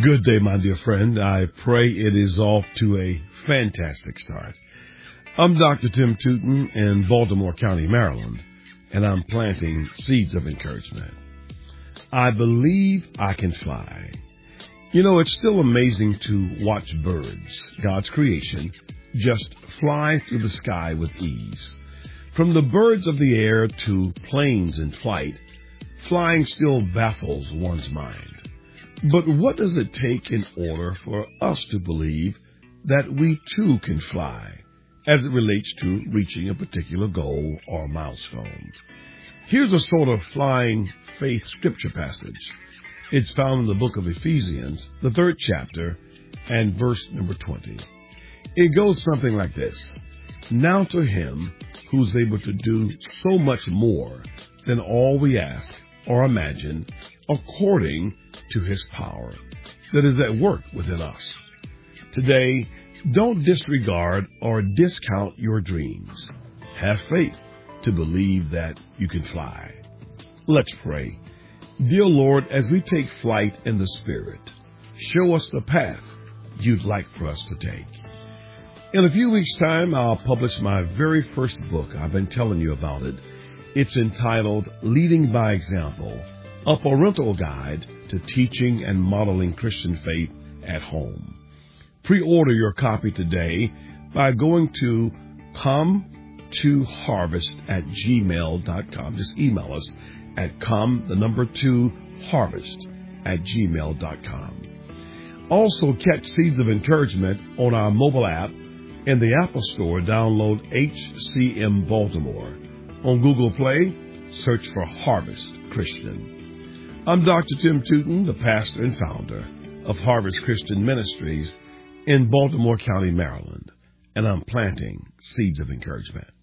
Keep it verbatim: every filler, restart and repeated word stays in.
Good day, my dear friend. I pray it is off to a fantastic start. I'm Doctor Tim Tootin in Baltimore County, Maryland, and I'm planting seeds of encouragement. I believe I can fly. You know, it's still amazing to watch birds, God's creation, just fly through the sky with ease. From the birds of the air to planes in flight, flying still baffles one's mind. But what does it take in order for us to believe that we too can fly as it relates to reaching a particular goal or milestone? Here's a sort of flying faith scripture passage. It's found in the book of Ephesians, the third chapter, and verse number twenty. It goes something like this. Now to him who's able to do so much more than all we ask or imagine, according to his power that is at work within us. Today, don't disregard or discount your dreams. Have faith to believe that you can fly. Let's pray. Dear Lord, as we take flight in the Spirit, show us the path you'd like for us to take. In a few weeks' time, I'll publish my very first book. I've been telling you about it. It's entitled Leading by Example, a parental guide to teaching and modeling Christian faith at home. Pre-order your copy today by going to come to harvest at gmail dot com. Just email us at come, the number two, harvest at gmail dot com. Also, catch Seeds of Encouragement on our mobile app. In the Apple Store, download H C M Baltimore. On Google Play, search for Harvest Christian. I'm Doctor Tim Tootin, the pastor and founder of Harvest Christian Ministries in Baltimore County, Maryland, and I'm planting seeds of encouragement.